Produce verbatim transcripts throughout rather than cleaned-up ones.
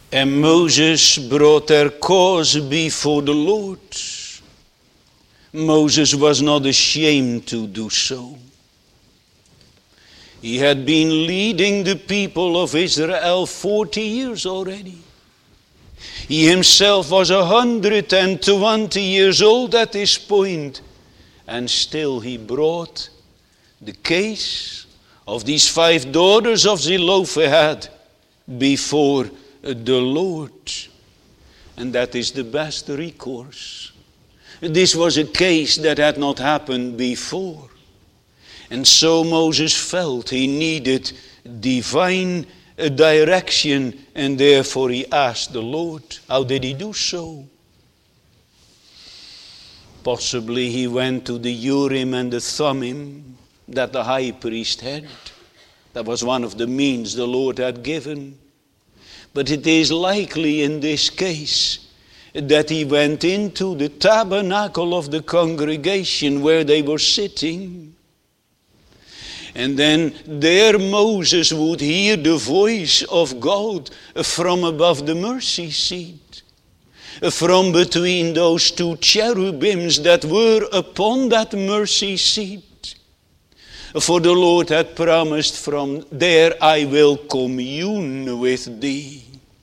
And Moses brought their cause before the Lord. Moses was not ashamed to do so. He had been leading the people of Israel forty years already. He himself was a hundred and twenty years old at this point, and still he brought the case of these five daughters of Zelophehad before the Lord. And that is the best recourse. This was a case that had not happened before. And so Moses felt he needed divine direction, and therefore he asked the Lord. How did he do so? Possibly he went to the Urim and the Thummim that the high priest had. That was one of the means the Lord had given. But it is likely in this case that he went into the tabernacle of the congregation where they were sitting. And then there Moses would hear the voice of God from above the mercy seat, from between those two cherubims that were upon that mercy seat. For the Lord had promised, from there I will commune with thee.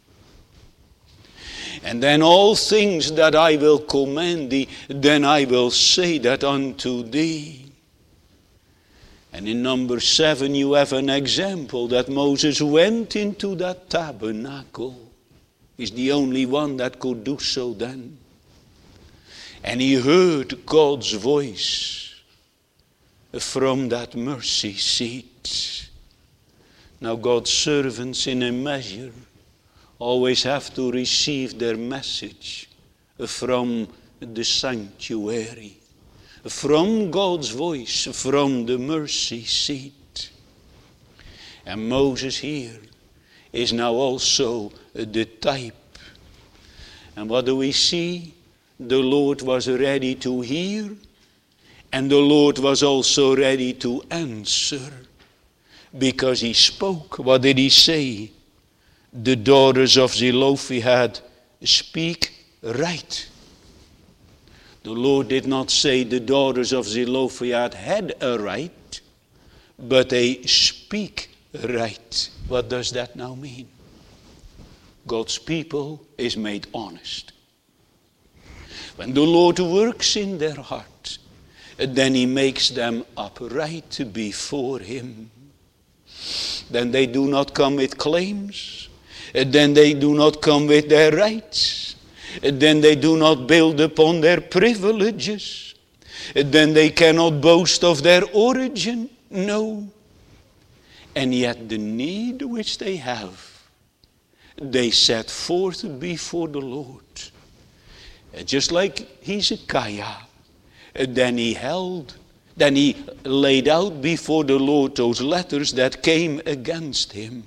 And then all things that I will command thee, then I will say that unto thee. And in number seven you have an example that Moses went into that tabernacle. He's the only one that could do so then. And he heard God's voice from that mercy seat. Now God's servants in a measure always have to receive their message from the sanctuary, from God's voice, from the mercy seat. And Moses here is now also the type. And what do we see? The Lord was ready to hear, and the Lord was also ready to answer, because he spoke. What did he say? The daughters of Zelophehad speak right. The Lord did not say the daughters of Zelophehad had a right, but they speak right. What does that now mean? God's people is made honest. When the Lord works in their heart, then he makes them upright before him. Then they do not come with claims. Then they do not come with their rights. Then they do not build upon their privileges. Then they cannot boast of their origin. No. And yet the need which they have, they set forth before the Lord. Just like Hezekiah. Then he held, then he laid out before the Lord those letters that came against him.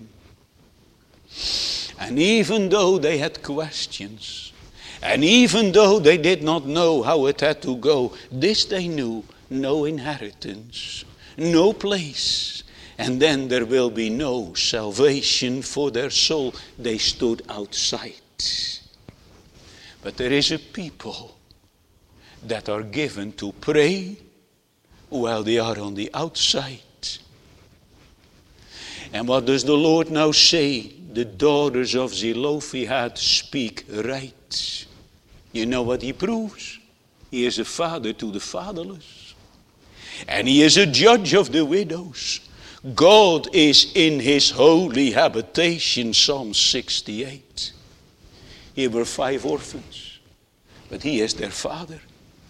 And even though they had questions, and even though they did not know how it had to go, this they knew: no inheritance, no place, and then there will be no salvation for their soul. They stood outside. But there is a people that are given to pray while they are on the outside. And what does the Lord now say? The daughters of Zelophehad speak right. You know what he proves? He is a father to the fatherless. And he is a judge of the widows. God is in his holy habitation, Psalm sixty-eight. Here were five orphans, but he is their father.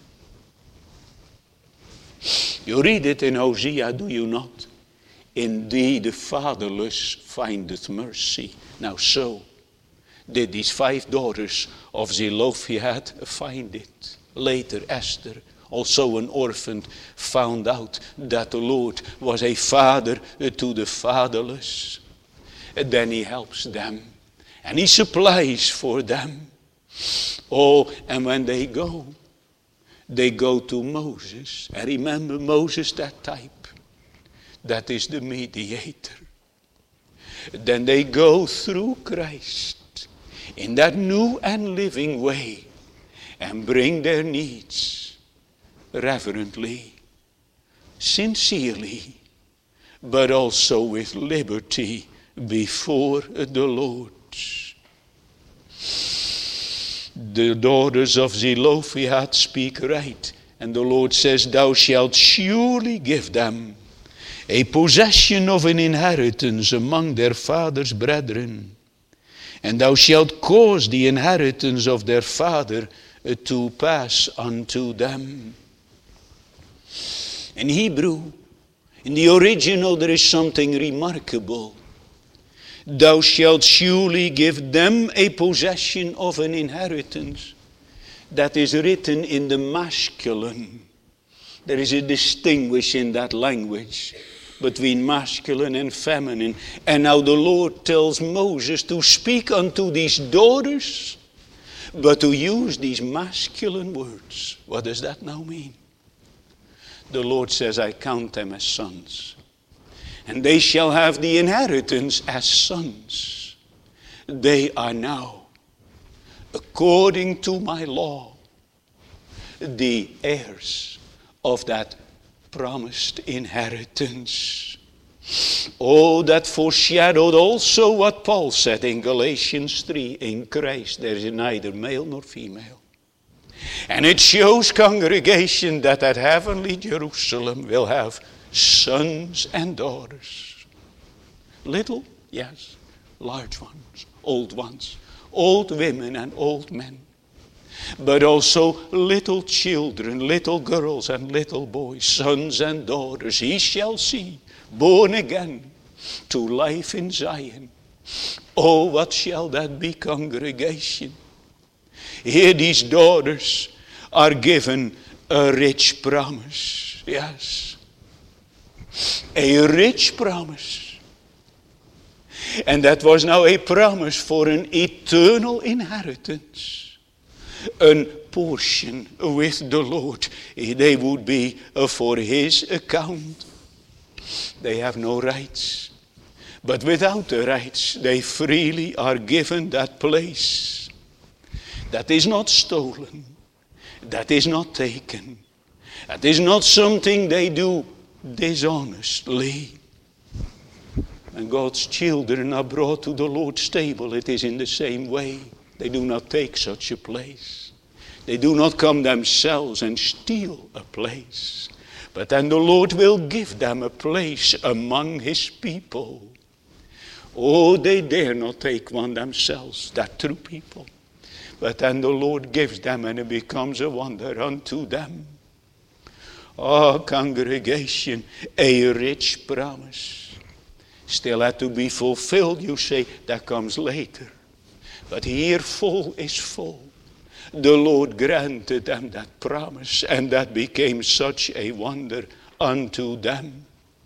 You read it in Hosea, do you not? Indeed, the fatherless findeth mercy. Now so did these five daughters of Zelophehad find it. Later Esther, also an orphan, found out that the Lord was a father to the fatherless. And then he helps them and he supplies for them. Oh, and when they go, they go to Moses. And remember Moses, that type. That is the mediator. Then they go through Christ in that new and living way and bring their needs reverently, sincerely, but also with liberty before the Lord. The daughters of Zelophehad speak right, and the Lord says, thou shalt surely give them a possession of an inheritance among their father's brethren, and thou shalt cause the inheritance of their father to pass unto them. In Hebrew, in the original, there is something remarkable. Thou shalt surely give them a possession of an inheritance. That is written in the masculine. There is a distinguish in that language between masculine and feminine. And now the Lord tells Moses to speak unto these daughters, but to use these masculine words. What does that now mean? The Lord says, I count them as sons. And they shall have the inheritance as sons. They are now, according to my law, the heirs of that promised inheritance. Oh, that foreshadowed also what Paul said in Galatians three. In Christ there is neither male nor female. And it shows, congregation, that that heavenly Jerusalem will have sons and daughters. Little, yes. Large ones, old ones. Old women and old men. But also little children, little girls and little boys, sons and daughters. He shall see, born again to life in Zion. Oh, what shall that be, congregation? Here these daughters are given a rich promise. Yes. A rich promise. And that was now a promise for an eternal inheritance. A portion with the Lord. They would be for his account. They have no rights. But without the rights, they freely are given that place. That is not stolen. That is not taken. That is not something they do dishonestly. When God's children are brought to the Lord's table, it is in the same way. They do not take such a place. They do not come themselves and steal a place. But then the Lord will give them a place among his people. Oh, they dare not take one themselves, that true people. But then the Lord gives them, and it becomes a wonder unto them. Oh, congregation, a rich promise. Still had to be fulfilled, you say, that comes later. But here full is full. The Lord granted them that promise, and that became such a wonder unto them.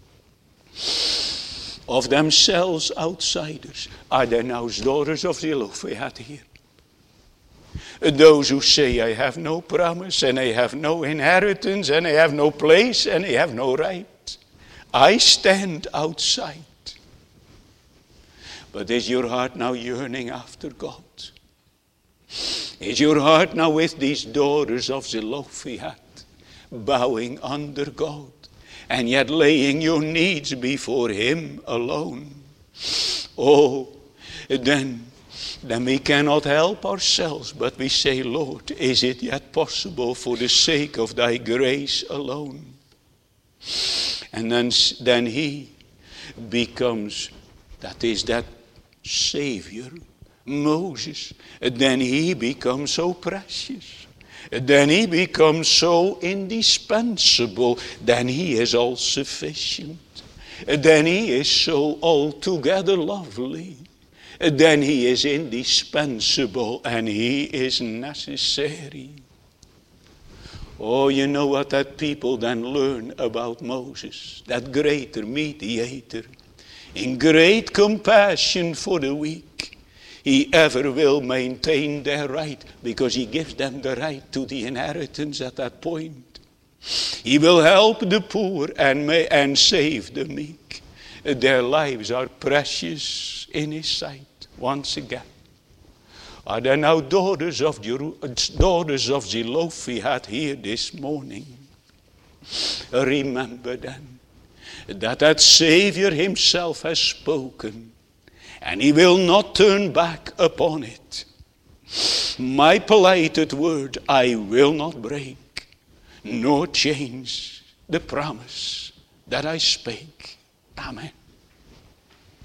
Of themselves outsiders, are there now daughters of Zelophehad here? Those who say, I have no promise, and I have no inheritance, and I have no place, and I have no right. I stand outside. But is your heart now yearning after God? Is your heart now with these daughters of Zelophehad, bowing under God, and yet laying your needs before him alone? Oh, then, then we cannot help ourselves, but we say, Lord, is it yet possible for the sake of thy grace alone? And then, then he becomes, that is that Savior, Moses. Then he becomes so precious. Then he becomes so indispensable. Then he is all sufficient. Then he is so altogether lovely. Then he is indispensable and he is necessary. Oh, you know what that people then learn about Moses, that greater mediator. In great compassion for the weak, he ever will maintain their right, because he gives them the right to the inheritance at that point. He will help the poor and, may, and save the meek. Their lives are precious in his sight once again. Are there now daughters of, Jeru- daughters of Zelophehad here this morning? Remember then that that Savior himself has spoken, and he will not turn back upon it. My plighted word I will not break, nor change the promise that I spake. Amen.